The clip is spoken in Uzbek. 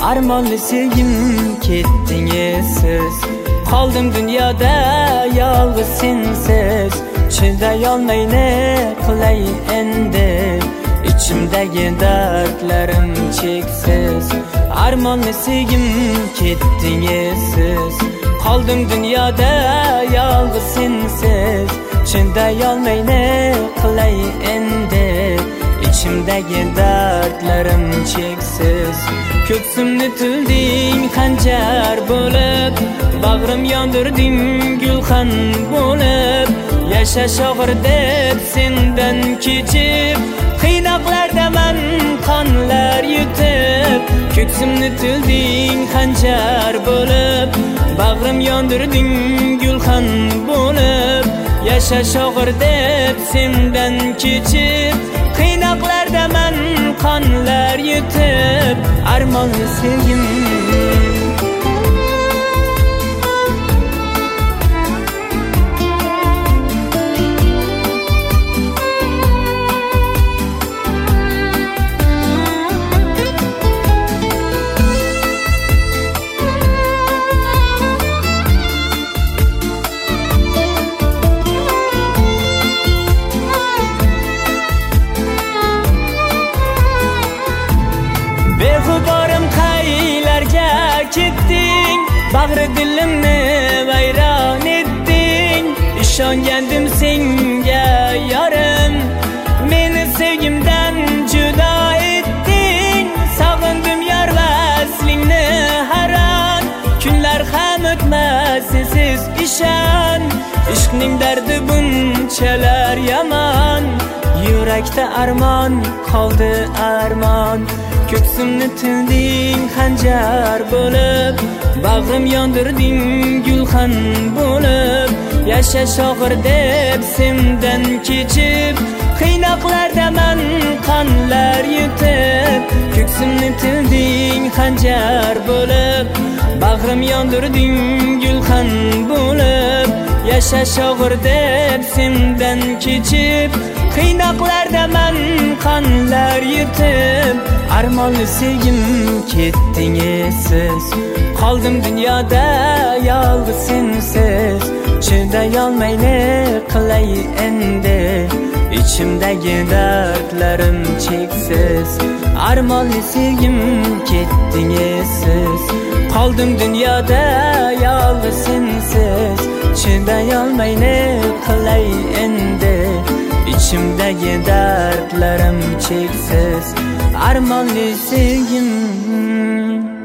armonli sevgim ketding esiz. Qoldim dunyoda yolg'iz sensiz. Chidayolmay ne qilay endi, ichimdagi dardlarim cheksiz. Armonli sevgim ketding esiz. Qoldim dunyoda yolg'iz sensiz. Chidayolmay ne qilay endi, ichimdagi dardlarim cheksiz. Ko'ksimni tilding xanjar bo'lib, bag'rim yondirding gulxan bo'lib. Yashash og'ir deb sendan kechib, qiynoqlarda man qonlar yutib. Ko'ksimni tilding xanjar bo'lib, bag'rim yondirding gulxan bo'lib. Yashash og'ir deb sendan kechib, qiynoqlarda man qonlar yutib. Armonli sevgim Behuborim qaylarga ketding, bag'ri dilimni vayron etding. Ishongandim senga yorim, meni sevgimdan judo etding. Sog'indim yor vaslingni haron, kunlar ham o'tmas sensiz ishon. Ishqning dardi bunchalar yomon, yurakda armon qoldi armon. Ko'ksimni tilding xanjar bo'lib, bag'rim yondirding gulxan bo'lib. Yashash og'ir deb sendan kechib, qiynoqlarda man qonlar yutib. Ko'ksimni tilding xanjar bo'lib, bag'rim yondirding gulxan bo'lib. Yashash og'ir deb sendan kechib, qiynoqlarda man qonlar yutib. Armonli sevgim ketding esiz. Qoldim dunyoda yolg'iz sensiz. Chidayolmay ne qilay endi, ichimdagi dardlarim cheksiz. Armonli sevgim ketding esiz. Qoldim dunyoda yolg'iz sensiz. Chidayolmay ne qilay endi, ichimdagi dardlarim cheksiz. Armonli sevgim